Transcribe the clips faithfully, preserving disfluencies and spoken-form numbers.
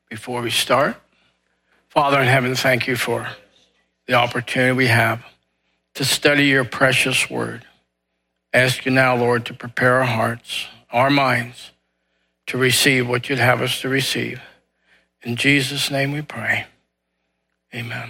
before we start. Father in heaven, thank you for the opportunity we have to study your precious word. Ask you now, Lord, to prepare our hearts, our minds, to receive what you'd have us to receive. In Jesus' name we pray. Amen.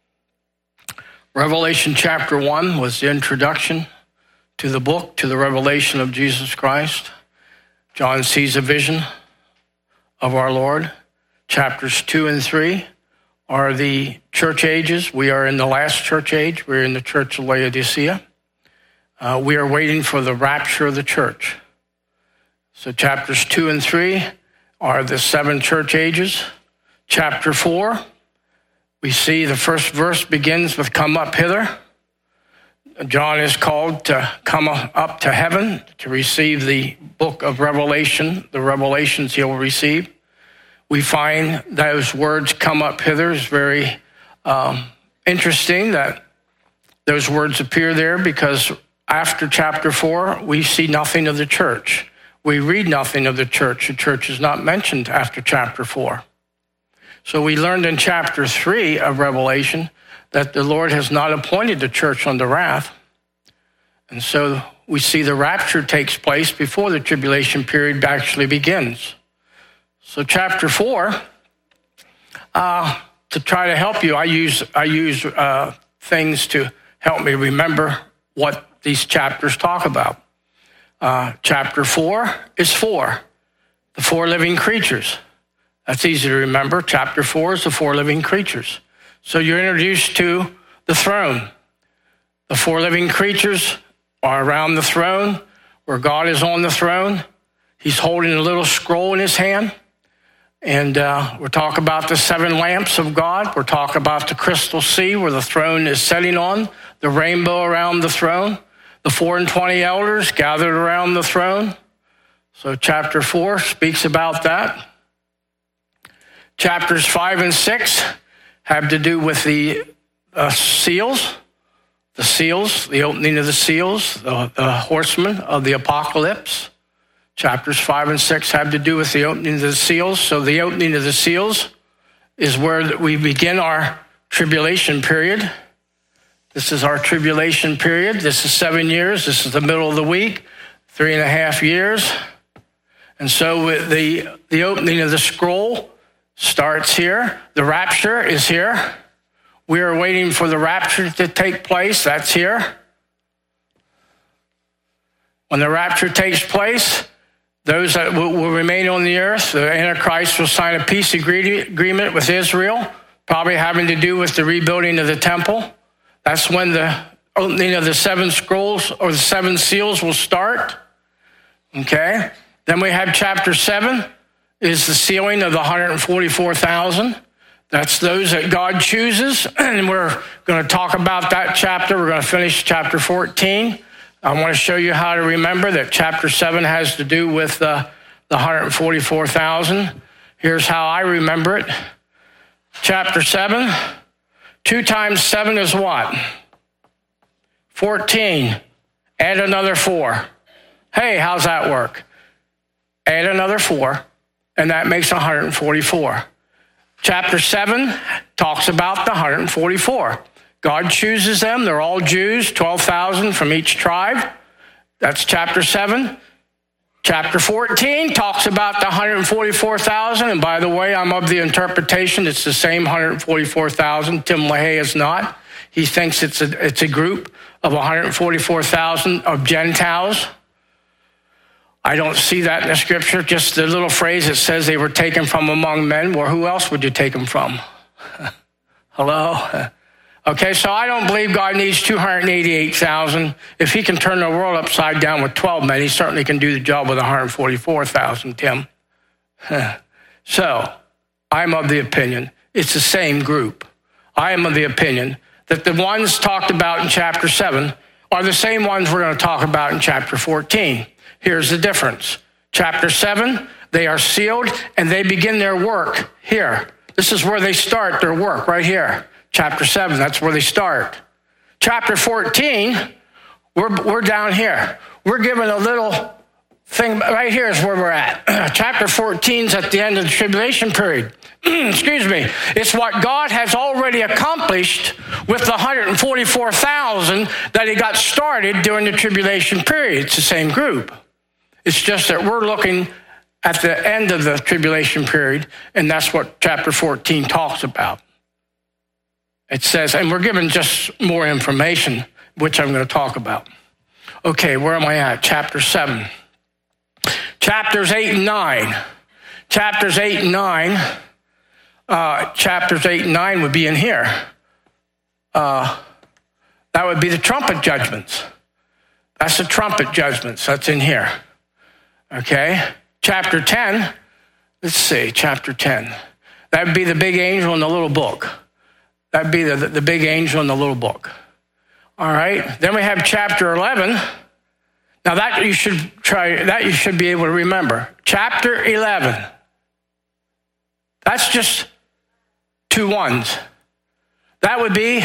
Revelation chapter one was the introduction to the book, to the revelation of Jesus Christ. John sees a vision of our Lord. Chapters two and three are the church ages. We are in the last church age. We're in the church of Laodicea. Uh, we are waiting for the rapture of the church. So chapters two and three are the seven church ages. Chapter four, we see the first verse begins with come up hither. John is called to come up to heaven to receive the book of Revelation, the revelations he'll receive. We find those words come up hither is very um, interesting that those words appear there, because after chapter four, we see nothing of the church. We read nothing of the church. The church is not mentioned after chapter four. So we learned in chapter three of Revelation that the Lord has not appointed the church unto wrath. And so we see the rapture takes place before the tribulation period actually begins. So chapter four, uh, to try to help you, I use I use uh, things to help me remember what these chapters talk about. Uh, chapter four is four, the four living creatures. That's easy to remember. Chapter four is the four living creatures. So you're introduced to the throne. The four living creatures are around the throne, where God is on the throne. He's holding a little scroll in his hand. And uh, we're talking about the seven lamps of God. We're talking about the crystal sea where the throne is setting on, the rainbow around the throne, the four and twenty elders gathered around the throne. So chapter four speaks about that. Chapters five and six have to do with the uh, seals, the seals, the opening of the seals, the, the horsemen of the apocalypse. Chapters five and six have to do with the opening of the seals. So the opening of the seals is where we begin our tribulation period. This is our tribulation period. This is seven years. This is the middle of the week, three and a half years. And so the, the opening of the scroll starts here. The rapture is here. We are waiting for the rapture to take place. That's here. When the rapture takes place, those that will, will remain on the earth, the Antichrist will sign a peace agreement with Israel, probably having to do with the rebuilding of the temple. That's when the opening of the seven scrolls or the seven seals will start. Okay. Then we have chapter seven is the sealing of the one hundred forty-four thousand. That's those that God chooses. And we're going to talk about that chapter. We're going to finish chapter fourteen. I want to show you how to remember that chapter seven has to do with uh, the one hundred forty-four thousand. Here's how I remember it. Chapter seven, two times seven is what? fourteen. Add another four. Hey, how's that work? Add another four, and that makes one hundred forty-four. Chapter seven talks about the one hundred forty-four. God chooses them. They're all Jews, twelve thousand from each tribe. That's chapter seven. Chapter fourteen talks about the one hundred forty-four thousand. And by the way, I'm of the interpretation it's the same one hundred forty-four thousand. Tim LaHaye is not. He thinks it's a, it's a group of one hundred forty-four thousand of Gentiles. I don't see that in the scripture. Just the little phrase that says they were taken from among men. Well, who else would you take them from? Hello? Okay, so I don't believe God needs two hundred eighty-eight thousand. If he can turn the world upside down with twelve men, he certainly can do the job with one hundred forty-four thousand, Tim. So I'm of the opinion it's the same group. I am of the opinion that the ones talked about in chapter seven are the same ones we're going to talk about in chapter fourteen. Here's the difference. Chapter seven, they are sealed and they begin their work here. This is where they start their work, right here. Chapter seven, that's where they start. Chapter fourteen, we're, we're down here. We're given a little thing right here is where we're at. Chapter fourteen is at the end of the tribulation period. Excuse me. It's what God has already accomplished with the one hundred forty-four thousand that he got started during the tribulation period. It's the same group. It's just that we're looking at the end of the tribulation period, and that's what chapter fourteen talks about. It says, and we're given just more information, which I'm going to talk about. Okay, where am I at? Chapter seven. Chapters eight and nine. Chapters eight and nine. Uh, chapters eight and nine would be in here. Uh, that would be the trumpet judgments. That's the trumpet judgments. That's in here. Okay. Chapter ten. Let's see. Chapter ten. That would be the big angel in the little book. That would be the, the, the big angel in the little book. All right. Then we have chapter eleven. Now that you should try, that you should be able to remember. Chapter eleven. That's just two ones. That would be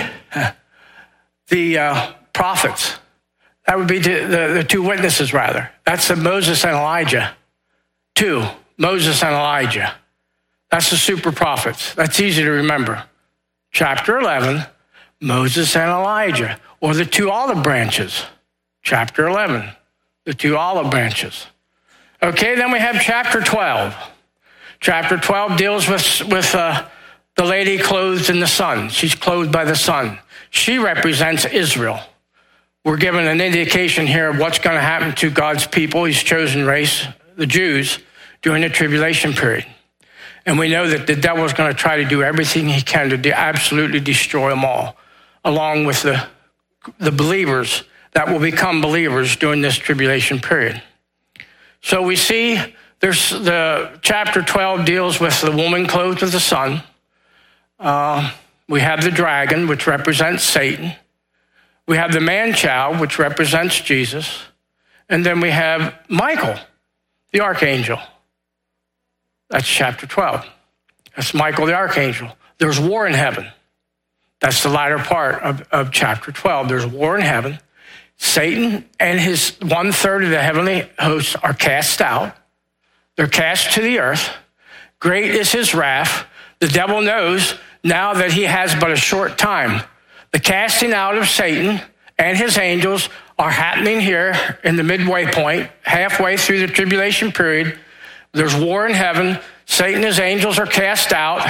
the uh, prophets. That would be the, the, the two witnesses, rather. That's the Moses and Elijah. Two, Moses and Elijah. That's the super prophets. That's easy to remember. Chapter eleven, Moses and Elijah. Or the two olive branches. Chapter eleven, the two olive branches. Okay, then we have chapter twelve. Chapter twelve deals with, with uh, the lady clothed in the sun. She's clothed by the sun. She represents Israel. We're given an indication here of what's going to happen to God's people, his chosen race, the Jews, during the tribulation period. And we know that the devil is going to try to do everything he can to de- absolutely destroy them all, along with the, the believers that will become believers during this tribulation period. So we see there's the chapter twelve deals with the woman clothed with the sun. Uh, we have the dragon, which represents Satan. We have the man-child, which represents Jesus. And then we have Michael, the archangel. That's chapter twelve. That's Michael, the archangel. There's war in heaven. That's the latter part of, of chapter twelve. There's war in heaven. Satan and his one-third of the heavenly hosts are cast out. They're cast to the earth. Great is his wrath. The devil knows now that he has but a short time. The casting out of Satan and his angels are happening here in the midway point, halfway through the tribulation period. There's war in heaven. Satan and his angels are cast out.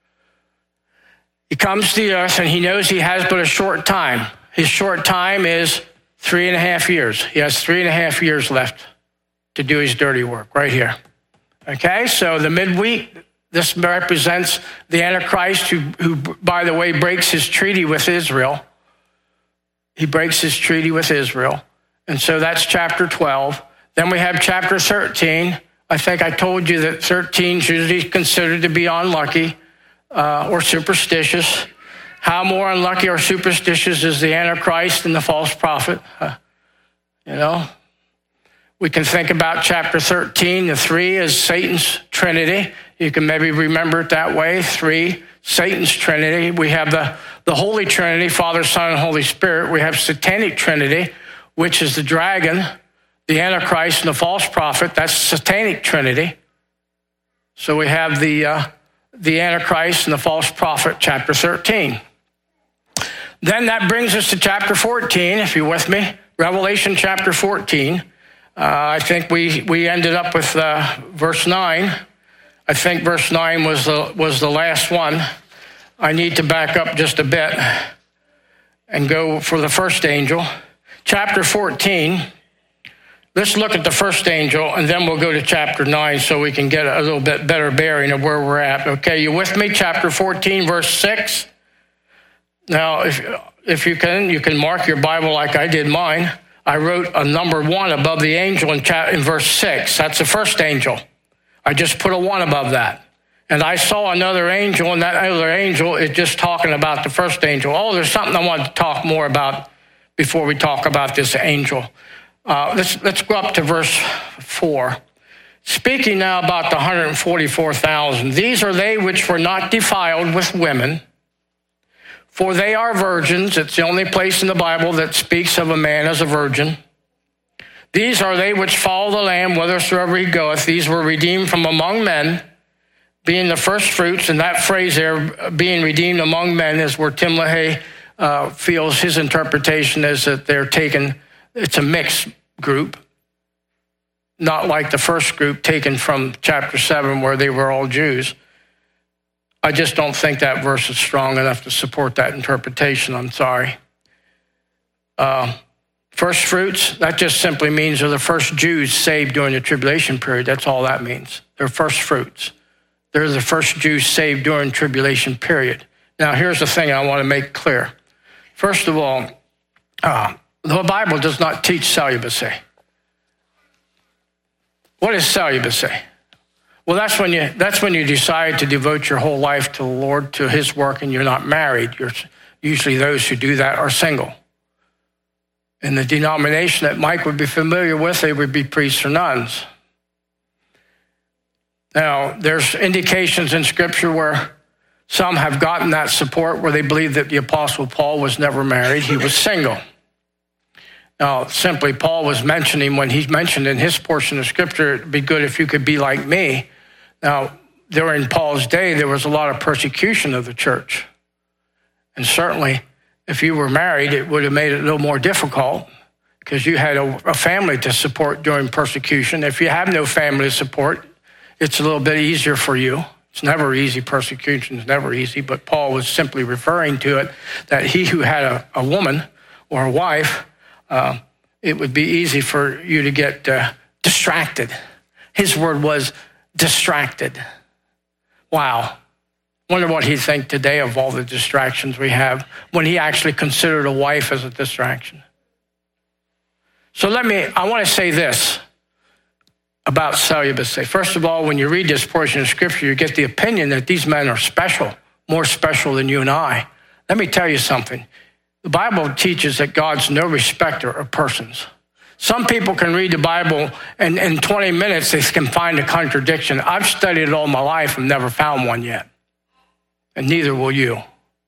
He comes to the earth and he knows he has but a short time. His short time is three and a half years. He has three and a half years left to do his dirty work right here. Okay, so the midweek, this represents the Antichrist who, who, by the way, breaks his treaty with Israel. He breaks his treaty with Israel. And so that's chapter twelve. Then we have chapter thirteen. I think I told you that thirteen is usually considered to be unlucky uh, or superstitious. How more unlucky or superstitious is the Antichrist and the false prophet? Uh, you know, we can think about chapter thirteen. The three is Satan's Trinity. You can maybe remember it that way. Three, Satan's Trinity. We have the, the Holy Trinity, Father, Son, and Holy Spirit. We have Satanic Trinity, which is the dragon, the Antichrist, and the false prophet. That's Satanic Trinity. So we have the, uh, the Antichrist and the false prophet, chapter thirteen. Then that brings us to chapter fourteen, if you're with me. Revelation chapter fourteen. Uh, I think we, we ended up with uh, verse nine. I think verse nine was the, was the last one. I need to back up just a bit and go for the first angel. Chapter fourteen. Let's look at the first angel, and then we'll go to chapter nine so we can get a little bit better bearing of where we're at. Okay, you with me? Chapter fourteen, verse six. Now, if, if you can, you can mark your Bible like I did mine. I wrote a number one above the angel in, chapter, in verse six. That's the first angel. I just put a one above that. And I saw another angel, and that other angel is just talking about the first angel. Oh, there's something I want to talk more about before we talk about this angel. Uh, let's, let's go up to verse four. Speaking now about the one hundred forty-four thousand. These are they which were not defiled with women, for they are virgins. It's the only place in the Bible that speaks of a man as a virgin. These are they which follow the Lamb whithersoever he goeth. These were redeemed from among men, being the first fruits. And that phrase there, being redeemed among men, is where Tim LaHaye uh, feels his interpretation is that they're taken, it's a mixed group, not like the first group taken from chapter seven where they were all Jews. I just don't think that verse is strong enough to support that interpretation. I'm sorry. Uh, first fruits, that just simply means they're the first Jews saved during the tribulation period. That's all that means. They're first fruits. They're the first Jews saved during tribulation period. Now, here's the thing I want to make clear. First of all, uh, the Bible does not teach celibacy. What is celibacy? Well, that's when you that's when you decide to devote your whole life to the Lord, to his work, and you're not married. You're, usually those who do that are single. In the denomination that Mike would be familiar with, they would be priests or nuns. Now, there's indications in Scripture where some have gotten that support, where they believe that the Apostle Paul was never married. He was single. Now, simply, Paul was mentioning, when he mentioned in his portion of Scripture, it'd be good if you could be like me. Now, during Paul's day, there was a lot of persecution of the church. And certainly, if you were married, it would have made it a little more difficult because you had a, a family to support during persecution. If you have no family to support, it's a little bit easier for you. It's never easy. Persecution is never easy. But Paul was simply referring to it that he who had a, a woman or a wife, uh, it would be easy for you to get uh, distracted. His word was distracted. Wow. Wonder what he'd think today of all the distractions we have when he actually considered a wife as a distraction. So let me, I want to say this about celibacy. First of all, when you read this portion of Scripture, you get the opinion that these men are special, more special than you and I. Let me tell you something. The Bible teaches that God's no respecter of persons. Some people can read the Bible and in twenty minutes they can find a contradiction. I've studied it all my life and never found one yet. And neither will you.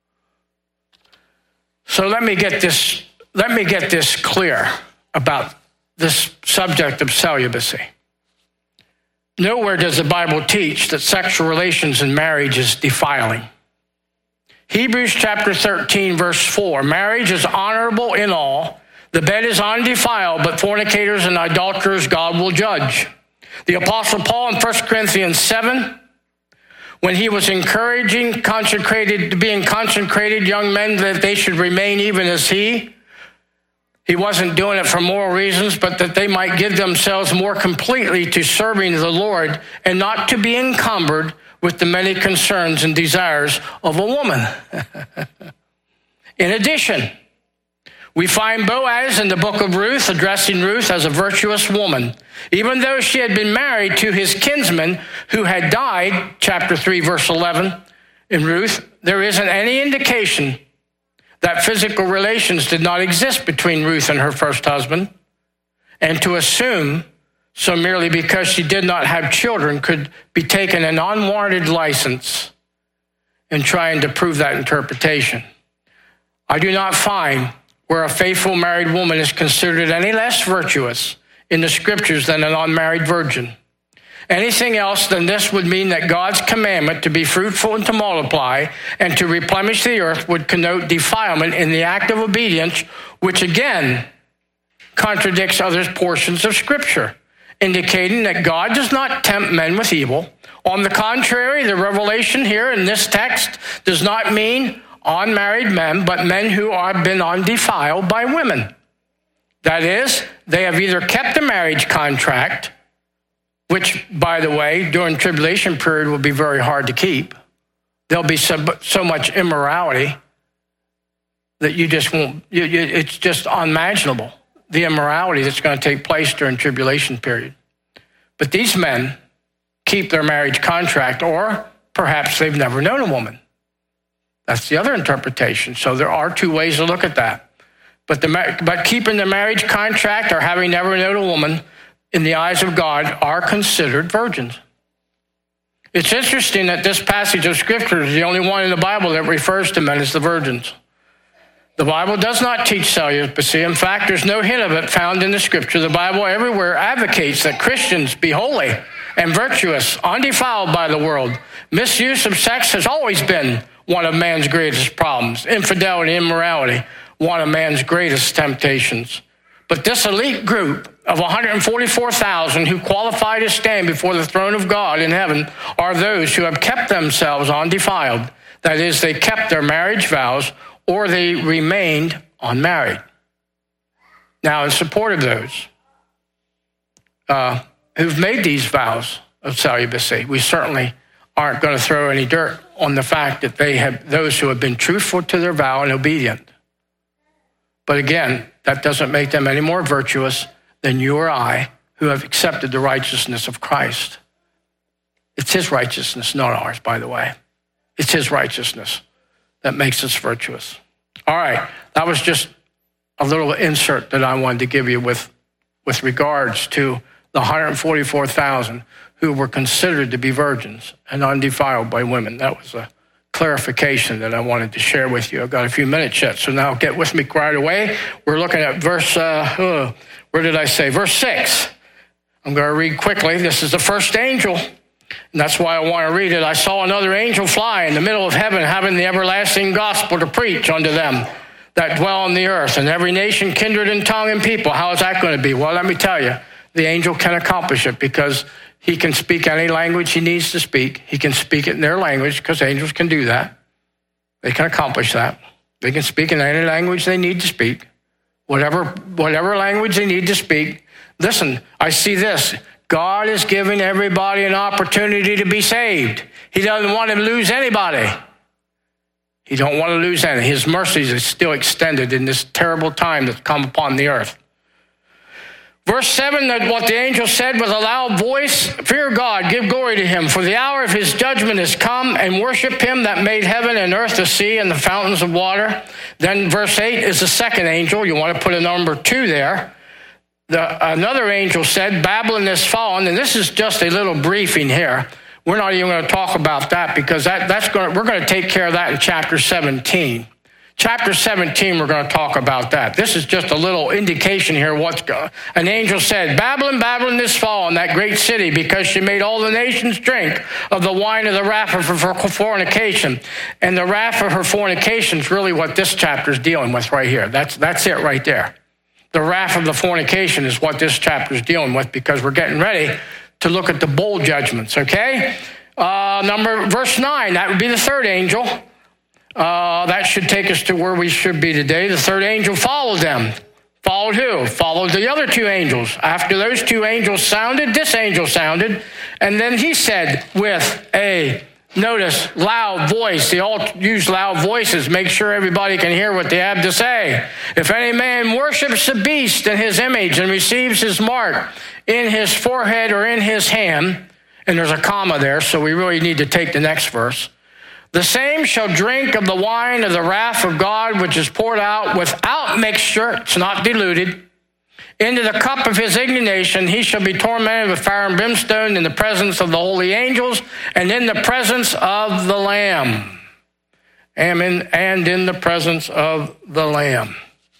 So let me get this, let me get this clear about this subject of celibacy. Nowhere does the Bible teach that sexual relations in marriage is defiling. Hebrews chapter thirteen, verse four, marriage is honorable in all. The bed is undefiled, but fornicators and idolaters God will judge. The Apostle Paul in First Corinthians seven, when he was encouraging consecrated, being consecrated young men that they should remain even as he, he wasn't doing it for moral reasons, but that they might give themselves more completely to serving the Lord and not to be encumbered with the many concerns and desires of a woman. In addition, we find Boaz in the book of Ruth addressing Ruth as a virtuous woman. Even though she had been married to his kinsman who had died, chapter three, verse eleven, in Ruth, there isn't any indication that physical relations did not exist between Ruth and her first husband. And to assume so merely because she did not have children could be taken an unwarranted license in trying to prove that interpretation. I do not find where a faithful married woman is considered any less virtuous in the Scriptures than an unmarried virgin. Anything else than this would mean that God's commandment to be fruitful and to multiply and to replenish the earth would connote defilement in the act of obedience, which again contradicts other portions of Scripture, indicating that God does not tempt men with evil. On the contrary, the revelation here in this text does not mean unmarried men, but men who have been undefiled by women. That is, they have either kept the marriage contract, which, by the way, during tribulation period will be very hard to keep. There'll be so, so much immorality that you just won't, you, you, it's just unimaginable, the immorality that's going to take place during tribulation period. But these men keep their marriage contract, or perhaps they've never known a woman. That's the other interpretation. So there are two ways to look at that. But, the, but keeping the marriage contract or having never known a woman in the eyes of God are considered virgins. It's interesting that this passage of Scripture is the only one in the Bible that refers to men as the virgins. The Bible does not teach celibacy. In fact, there's no hint of it found in the scripture. The Bible everywhere advocates that Christians be holy and virtuous, undefiled by the world. Misuse of sex has always been one of man's greatest problems. Infidelity, immorality, one of man's greatest temptations. But this elite group of one hundred forty-four thousand who qualify to stand before the throne of God in heaven are those who have kept themselves undefiled. That is, they kept their marriage vows or they remained unmarried. Now, in support of those uh, who've made these vows of celibacy, we certainly aren't going to throw any dirt on the fact that they have those who have been truthful to their vow and obedient. But again, that doesn't make them any more virtuous than you or I who have accepted the righteousness of Christ. It's his righteousness, not ours, by the way. It's his righteousness that makes us virtuous. All right, that was just a little insert that I wanted to give you with, with regards to the one hundred forty-four thousand who were considered to be virgins and undefiled by women. That was a clarification that I wanted to share with you. I've got a few minutes yet, so now get with me right away. We're looking at verse, uh, uh, where did I say? Verse six. I'm going to read quickly. This is the first angel, and that's why I want to read it. I saw another angel fly in the middle of heaven, having the everlasting gospel to preach unto them that dwell on the earth, and every nation, kindred, and tongue, and people. How is that going to be? Well, let me tell you, the angel can accomplish it because he can speak any language he needs to speak. He can speak it in their language because angels can do that. They can accomplish that. They can speak in any language they need to speak, whatever, whatever language they need to speak. Listen, I see this. God is giving everybody an opportunity to be saved. He doesn't want to lose anybody. He don't want to lose any. His mercies are still extended in this terrible time that's come upon the earth. Verse seven, that what the angel said with a loud voice, fear God, give glory to him, for the hour of his judgment is come, and worship him that made heaven and earth, the sea, and the fountains of water. Then verse eight is the second angel. You want to put a number two there. The, another angel said, Babylon is fallen, and this is just a little briefing here. We're not even going to talk about that because that, that's going to, we're going to take care of that in chapter seventeen. Chapter seventeen, we're going to talk about that. This is just a little indication here. What's going. An angel said, Babylon, Babylon is fallen, that great city, because she made all the nations drink of the wine of the wrath of her fornication. And the wrath of her fornication is really what this chapter is dealing with right here. That's, that's it right there. The wrath of the fornication is what this chapter is dealing with because we're getting ready to look at the bowl judgments, okay? Uh, number verse nine, that would be the third angel. Uh, that should take us to where we should be today. The third angel followed them. Followed who? Followed the other two angels. After those two angels sounded, this angel sounded, and then he said with a, notice, loud voice. They all use loud voices. Make sure everybody can hear what they have to say. If any man worships the beast in his image and receives his mark in his forehead or in his hand, and there's a comma there, so we really need to take the next verse. The same shall drink of the wine of the wrath of God, which is poured out without mixture, it's not diluted, into the cup of his indignation. He shall be tormented with fire and brimstone in the presence of the holy angels and in the presence of the Lamb. And in, and in the presence of the Lamb.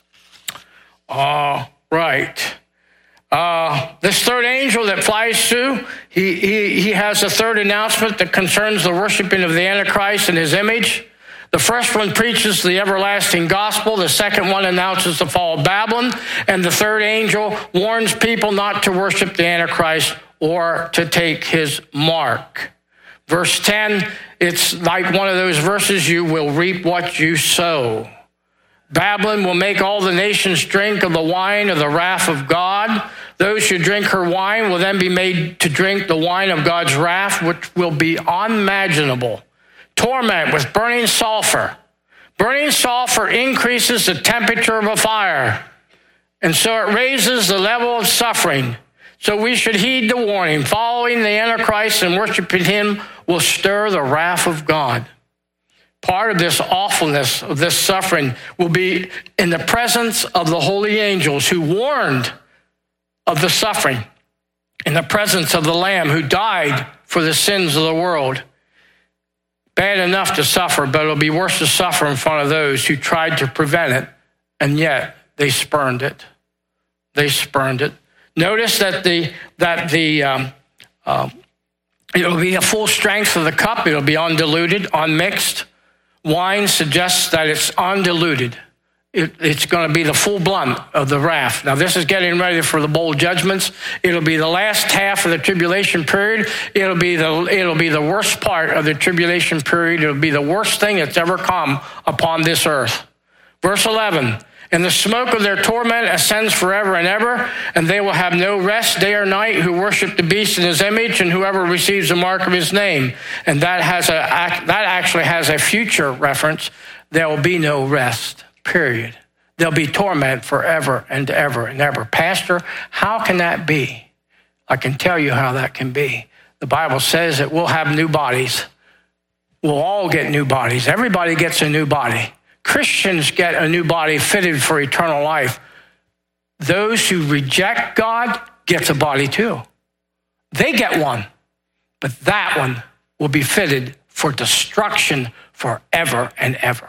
All right. Uh, this third angel that flies through, he, he, he has a third announcement that concerns the worshiping of the Antichrist and his image. The first one preaches the everlasting gospel. The second one announces the fall of Babylon. And the third angel warns people not to worship the Antichrist or to take his mark. Verse ten, it's like one of those verses, you will reap what you sow. Babylon will make all the nations drink of the wine of the wrath of God. Those who drink her wine will then be made to drink the wine of God's wrath, which will be unimaginable. Torment with burning sulfur. Burning sulfur increases the temperature of a fire, and so it raises the level of suffering. So we should heed the warning. Following the Antichrist and worshiping him will stir the wrath of God. Part of this awfulness of this suffering will be in the presence of the holy angels who warned of the suffering, in the presence of the Lamb who died for the sins of the world. Bad enough to suffer, but it'll be worse to suffer in front of those who tried to prevent it and yet they spurned it. They spurned it. Notice that the that the um, uh, it'll be a full strength of the cup. It'll be undiluted, unmixed. Wine suggests that it's undiluted. It, it's going to be the full blunt of the wrath. Now, this is getting ready for the bowl judgments. It'll be the last half of the tribulation period. It'll be the it'll be the worst part of the tribulation period. It'll be the worst thing that's ever come upon this earth. Verse eleven, and the smoke of their torment ascends forever and ever, and they will have no rest day or night who worship the beast in his image and whoever receives the mark of his name. And that has a that actually has a future reference. There will be no rest. Period. There'll be torment forever and ever and ever. Pastor, how can that be? I can tell you how that can be. The Bible says that we'll have new bodies. We'll all get new bodies. Everybody gets a new body. Christians get a new body fitted for eternal life. Those who reject God get a body too. They get one, but that one will be fitted for destruction forever and ever.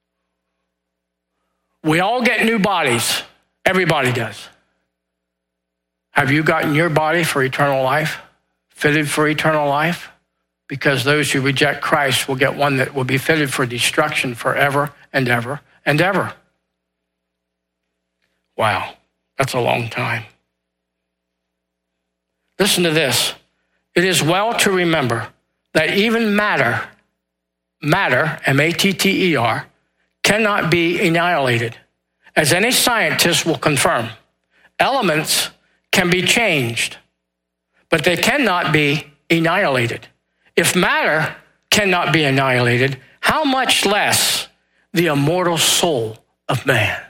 We all get new bodies. Everybody does. Have you gotten your body for eternal life, fitted for eternal life? Because those who reject Christ will get one that will be fitted for destruction forever and ever and ever. Wow, that's a long time. Listen to this. It is well to remember that even matter, matter, M A T T E R, cannot be annihilated. As any scientist will confirm, elements can be changed, but they cannot be annihilated. If matter cannot be annihilated, how much less the immortal soul of man?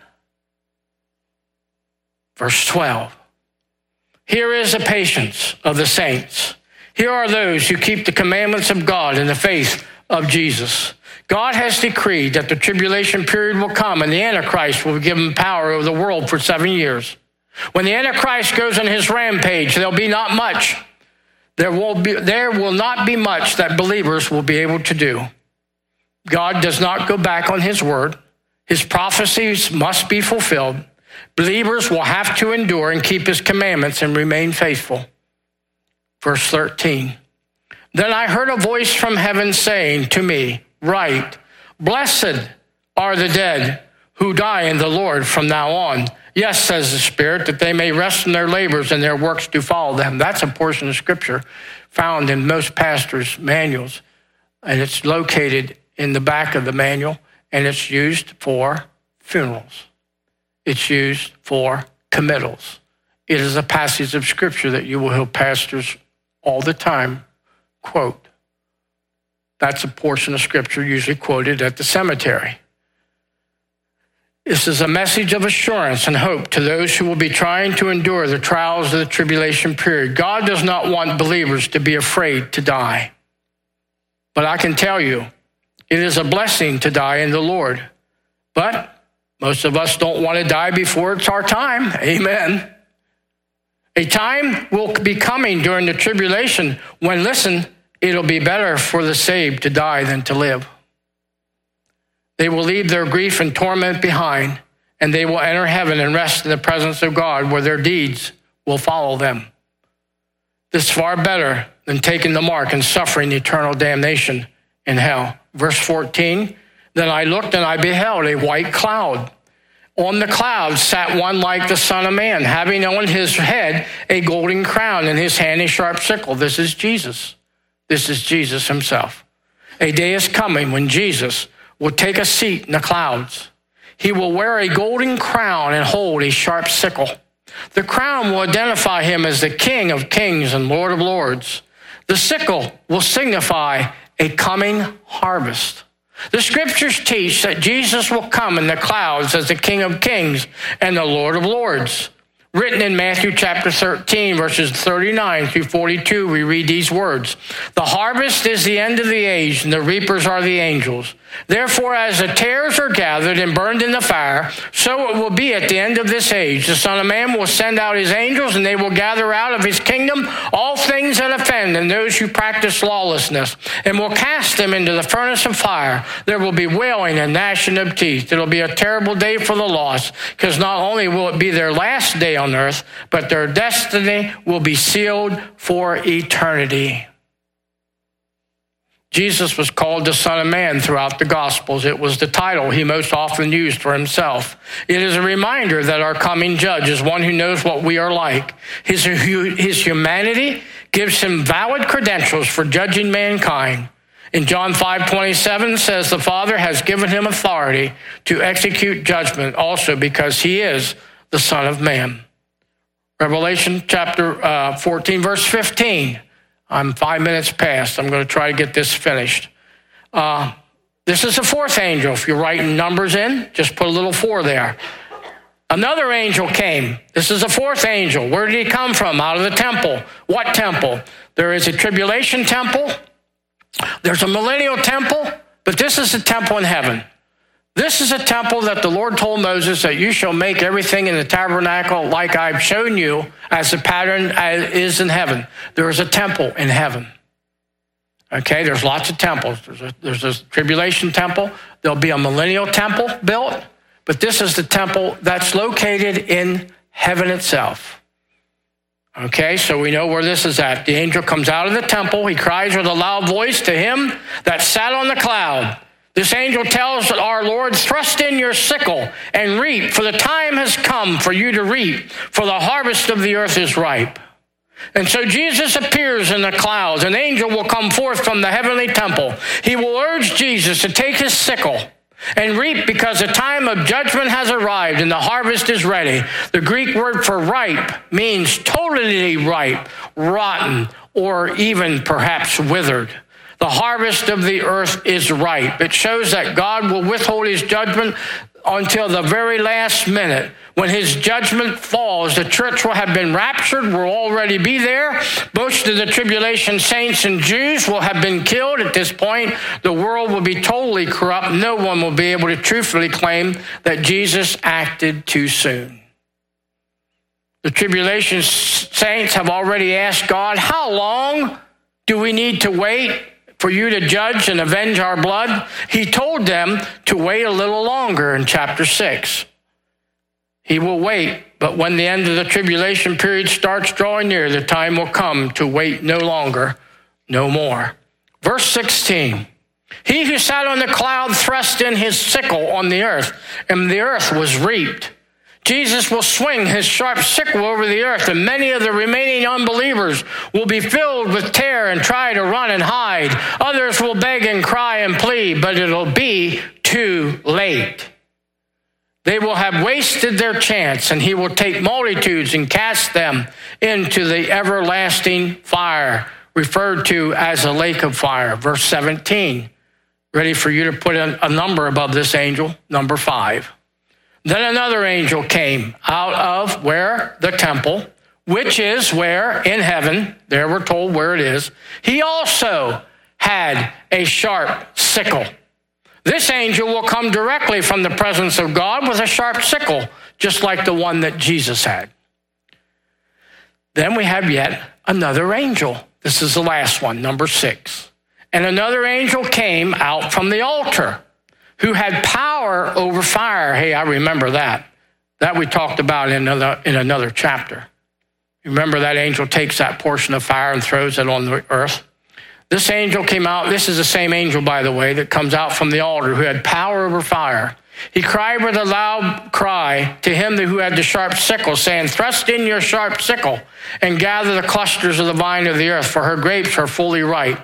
Verse twelve. Here is the patience of the saints. Here are those who keep the commandments of God in the faith of Jesus. God has decreed that the tribulation period will come and the Antichrist will be given power over the world for seven years. When the Antichrist goes on his rampage, there'll be not much. There will be, there will not be much that believers will be able to do. God does not go back on his word. His prophecies must be fulfilled. Believers will have to endure and keep his commandments and remain faithful. Verse thirteen. Then I heard a voice from heaven saying to me, write, blessed are the dead who die in the Lord from now on. Yes, says the Spirit, that they may rest in their labors and their works do follow them. That's a portion of Scripture found in most pastors' manuals, and it's located in the back of the manual, and it's used for funerals. It's used for committals. It is a passage of Scripture that you will hear pastors all the time quote. That's a portion of Scripture usually quoted at the cemetery. This is a message of assurance and hope to those who will be trying to endure the trials of the tribulation period. God does not want believers to be afraid to die. But I can tell you, it is a blessing to die in the Lord. But most of us don't want to die before it's our time. Amen. A time will be coming during the tribulation when, listen, it'll be better for the saved to die than to live. They will leave their grief and torment behind, and they will enter heaven and rest in the presence of God, where their deeds will follow them. This is far better than taking the mark and suffering eternal damnation in hell. Verse fourteen, then I looked and I beheld a white cloud. On the cloud sat one like the Son of Man, having on his head a golden crown, and his hand a sharp sickle. This is Jesus. This is Jesus himself. A day is coming when Jesus will take a seat in the clouds. He will wear a golden crown and hold a sharp sickle. The crown will identify him as the King of Kings and Lord of Lords. The sickle will signify a coming harvest. The Scriptures teach that Jesus will come in the clouds as the King of Kings and the Lord of Lords. Written in Matthew chapter thirteen, verses thirty-nine through forty-two, we read these words. The harvest is the end of the age, and the reapers are the angels. Therefore, as the tares are gathered and burned in the fire, so it will be at the end of this age. The Son of Man will send out his angels, and they will gather out of his kingdom all things that offend and those who practice lawlessness, and will cast them into the furnace of fire. There will be wailing and gnashing of teeth. It will be a terrible day for the lost, because not only will it be their last day on earth, but their destiny will be sealed for eternity. Jesus was called the Son of Man throughout the Gospels. It was the title he most often used for himself. It is a reminder that our coming judge is one who knows what we are like. His, his humanity gives him valid credentials for judging mankind. In John five twenty-seven says the Father has given him authority to execute judgment also because he is the Son of Man. Revelation chapter uh, fourteen, verse fifteen. I'm five minutes past. I'm going to try to get this finished. Uh, this is the fourth angel. If you're writing numbers in, just put a little four there. Another angel came. This is the fourth angel. Where did he come from? Out of the temple. What temple? There is a tribulation temple. There's a millennial temple, but this is the temple in heaven. This is a temple that the Lord told Moses that you shall make everything in the tabernacle like I've shown you as the pattern is in heaven. There is a temple in heaven. Okay, there's lots of temples. There's a, there's a tribulation temple. There'll be a millennial temple built, but this is the temple that's located in heaven itself. Okay, so we know where this is at. The angel comes out of the temple. He cries with a loud voice to him that sat on the cloud. This angel tells our Lord, thrust in your sickle and reap, for the time has come for you to reap, for the harvest of the earth is ripe. And so Jesus appears in the clouds. An angel will come forth from the heavenly temple. He will urge Jesus to take his sickle and reap because the time of judgment has arrived and the harvest is ready. The Greek word for ripe means totally ripe, rotten, or even perhaps withered. The harvest of the earth is ripe. It shows that God will withhold his judgment until the very last minute. When his judgment falls, the church will have been raptured, will already be there. Most of the tribulation saints and Jews will have been killed. At this point, the world will be totally corrupt. No one will be able to truthfully claim that Jesus acted too soon. The tribulation saints have already asked God, how long do we need to wait for you to judge and avenge our blood? He told them to wait a little longer in chapter six. He will wait, but when the end of the tribulation period starts drawing near, the time will come to wait no longer, no more. Verse sixteen, he who sat on the cloud thrust in his sickle on the earth, and the earth was reaped. Jesus will swing his sharp sickle over the earth, and many of the remaining unbelievers will be filled with terror and try to run and hide. Others will beg and cry and plead, but it'll be too late. They will have wasted their chance, and he will take multitudes and cast them into the everlasting fire, referred to as a lake of fire. Verse seventeen. Ready for you to put a number above this angel, number five. Then another angel came out of where? The temple, which is where? In heaven. There we're told where it is. He also had a sharp sickle. This angel will come directly from the presence of God with a sharp sickle, just like the one that Jesus had. Then we have yet another angel. This is the last one, number six. And another angel came out from the altar, who had power over fire. Hey, I remember that. That we talked about in another, in another chapter. Remember that angel takes that portion of fire and throws it on the earth. This angel came out. This is the same angel, by the way, that comes out from the altar, who had power over fire. He cried with a loud cry to him who had the sharp sickle, saying, thrust in your sharp sickle and gather the clusters of the vine of the earth, for her grapes are fully ripe.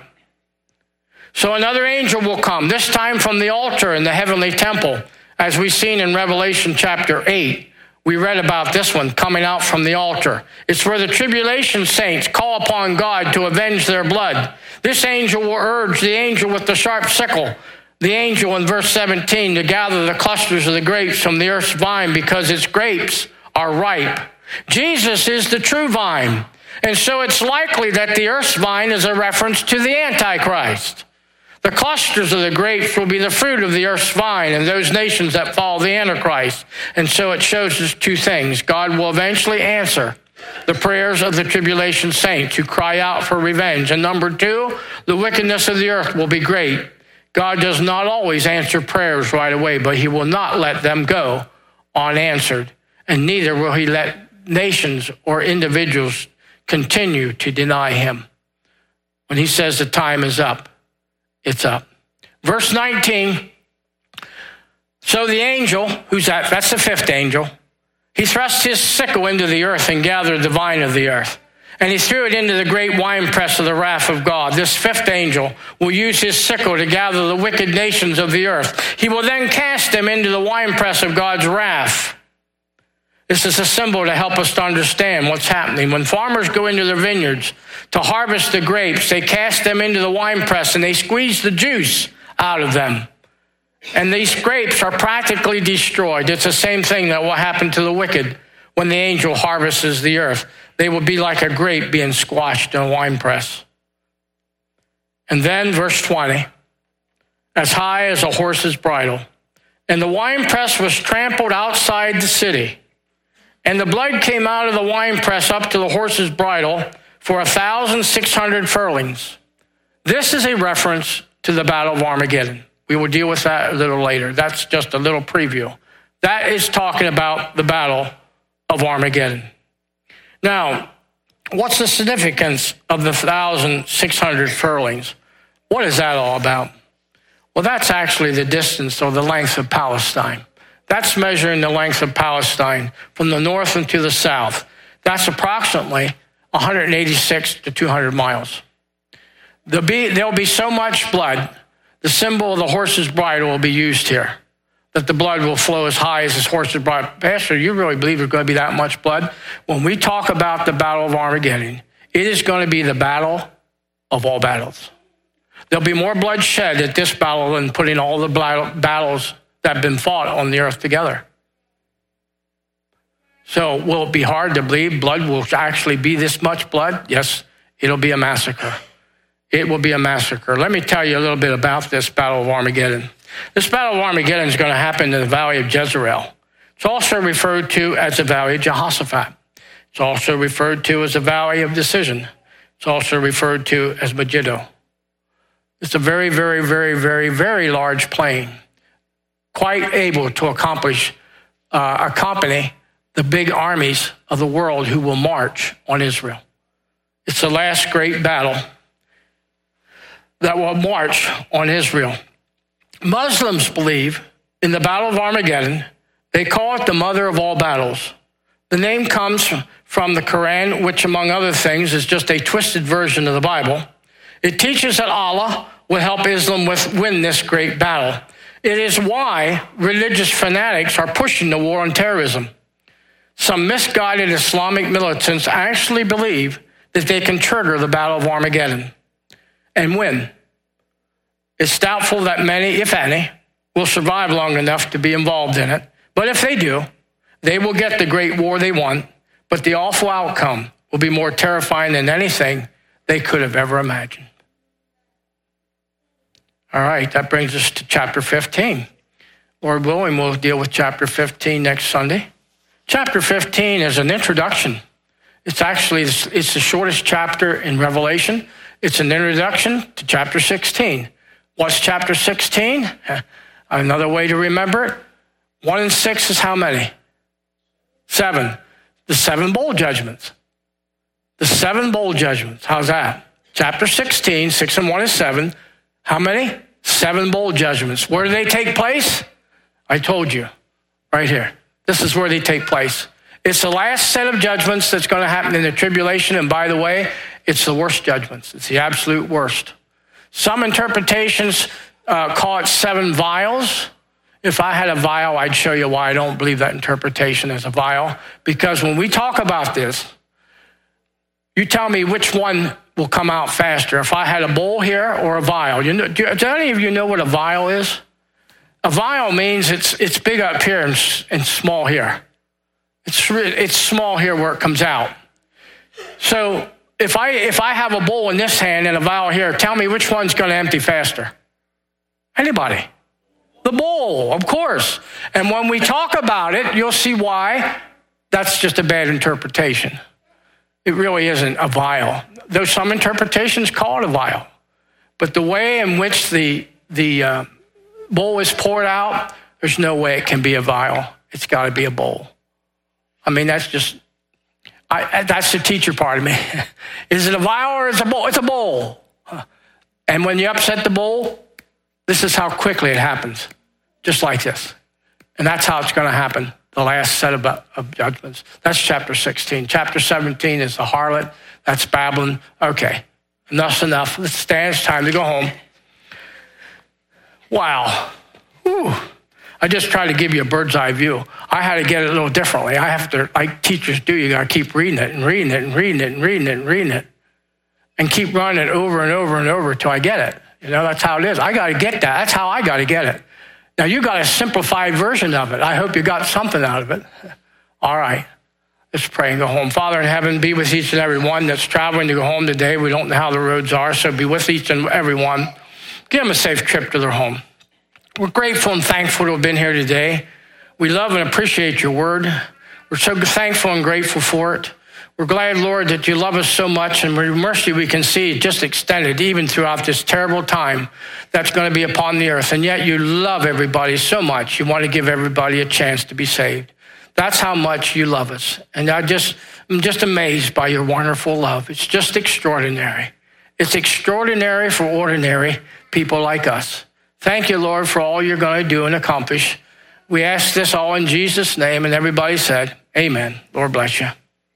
So another angel will come, this time from the altar in the heavenly temple, as we've seen in Revelation chapter eight. We read about this one coming out from the altar. It's where the tribulation saints call upon God to avenge their blood. This angel will urge the angel with the sharp sickle, the angel in verse seventeen, to gather the clusters of the grapes from the earth's vine, because its grapes are ripe. Jesus is the true vine. And so it's likely that the earth's vine is a reference to the Antichrist. The clusters of the grapes will be the fruit of the earth's vine and those nations that follow the Antichrist. And so it shows us two things. God will eventually answer the prayers of the tribulation saints who cry out for revenge. And number two, the wickedness of the earth will be great. God does not always answer prayers right away, but he will not let them go unanswered. And neither will he let nations or individuals continue to deny him. When he says the time is up, it's up. Verse nineteen, so the angel, who's that? That's the fifth angel. He thrust his sickle into the earth and gathered the vine of the earth. And he threw it into the great winepress of the wrath of God. This fifth angel will use his sickle to gather the wicked nations of the earth. He will then cast them into the winepress of God's wrath. This is a symbol to help us to understand what's happening. When farmers go into their vineyards to harvest the grapes, they cast them into the winepress and they squeeze the juice out of them. And these grapes are practically destroyed. It's the same thing that will happen to the wicked when the angel harvests the earth. They will be like a grape being squashed in a winepress. And then verse twenty, as high as a horse's bridle. And the winepress was trampled outside the city. And the blood came out of the winepress up to the horse's bridle for a thousand six hundred furlongs. This is a reference to the Battle of Armageddon. We will deal with that a little later. That's just a little preview. That is talking about the Battle of Armageddon. Now, what's the significance of the one thousand six hundred furlongs? What is that all about? Well, that's actually the distance or the length of Palestine. That's measuring the length of Palestine from the north and to the south. That's approximately one hundred eighty-six to two hundred miles. There'll be, there'll be so much blood, the symbol of the horse's bridle will be used here, that the blood will flow as high as his horse's bridle. Pastor, you really believe there's going to be that much blood? When we talk about the Battle of Armageddon, it is going to be the battle of all battles. There'll be more blood shed at this battle than putting all the battles that have been fought on the earth together. So will it be hard to believe blood will actually be this much blood? Yes, it'll be a massacre. It will be a massacre. Let me tell you a little bit about this Battle of Armageddon. This Battle of Armageddon is going to happen in the Valley of Jezreel. It's also referred to as the Valley of Jehoshaphat. It's also referred to as the Valley of Decision. It's also referred to as Megiddo. It's a very, very, very, very, very large plain, quite able to accomplish, uh, accompany the big armies of the world who will march on Israel. It's the last great battle that will march on Israel. Muslims believe in the Battle of Armageddon. They call it the mother of all battles. The name comes from the Quran, which among other things is just a twisted version of the Bible. It teaches that Allah will help Islam with, win this great battle. It is why religious fanatics are pushing the war on terrorism. Some misguided Islamic militants actually believe that they can trigger the Battle of Armageddon and win. It's doubtful that many, if any, will survive long enough to be involved in it. But if they do, they will get the great war they want, but the awful outcome will be more terrifying than anything they could have ever imagined. All right, that brings us to chapter fifteen. Lord willing, we'll deal with chapter fifteen next Sunday. Chapter fifteen is an introduction. It's actually, it's the shortest chapter in Revelation. It's an introduction to chapter sixteen. What's chapter sixteen? Another way to remember it. One and six is how many? Seven. The seven bowl judgments. The seven bowl judgments. How's that? Chapter sixteen, six and one is seven. How many? Seven bowl judgments. Where do they take place? I told you, right here. This is where they take place. It's the last set of judgments that's going to happen in the tribulation. And by the way, it's the worst judgments. It's the absolute worst. Some interpretations uh, call it seven vials. If I had a vial, I'd show you why I don't believe that interpretation is a vial. Because when we talk about this, you tell me which one will come out faster. If I had a bowl here or a vial. You know, do, do any of you know what a vial is? A vial means it's it's big up here and, and small here. It's it's small here where it comes out. So if I if I have a bowl in this hand and a vial here, tell me which one's going to empty faster? Anybody? The bowl, of course. And when we talk about it, you'll see why that's just a bad interpretation. It really isn't a vial. Though some interpretations call it a vial. But the way in which the, the uh, bowl is poured out, there's no way it can be a vial. It's got to be a bowl. I mean, that's just, I, that's the teacher part of me. Is it a vial or is it a bowl? It's a bowl. And when you upset the bowl, this is how quickly it happens. Just like this. And that's how it's going to happen. The last set of, of judgments. That's chapter sixteen. Chapter seventeen is the harlot. That's Babylon. Okay, enough's enough. Let's stand. It's time to go home. Wow. Whew. I just tried to give you a bird's eye view. I had to get it a little differently. I have to, like teachers do, you got to keep reading it and reading it and reading it and reading it and reading it and keep running it over and over and over until I get it. You know, that's how it is. I got to get that. That's how I got to get it. Now, you got a simplified version of it. I hope you got something out of it. All right. Let's pray and go home. Father in heaven, be with each and every one that's traveling to go home today. We don't know how the roads are, so be with each and every one. Give them a safe trip to their home. We're grateful and thankful to have been here today. We love and appreciate your word. We're so thankful and grateful for it. We're glad, Lord, that you love us so much, and your mercy we can see just extended even throughout this terrible time that's going to be upon the earth. And yet you love everybody so much. You want to give everybody a chance to be saved. That's how much you love us. And I just, I'm just amazed by your wonderful love. It's just extraordinary. It's extraordinary for ordinary people like us. Thank you, Lord, for all you're going to do and accomplish. We ask this all in Jesus' name, and everybody said, amen. Lord bless you.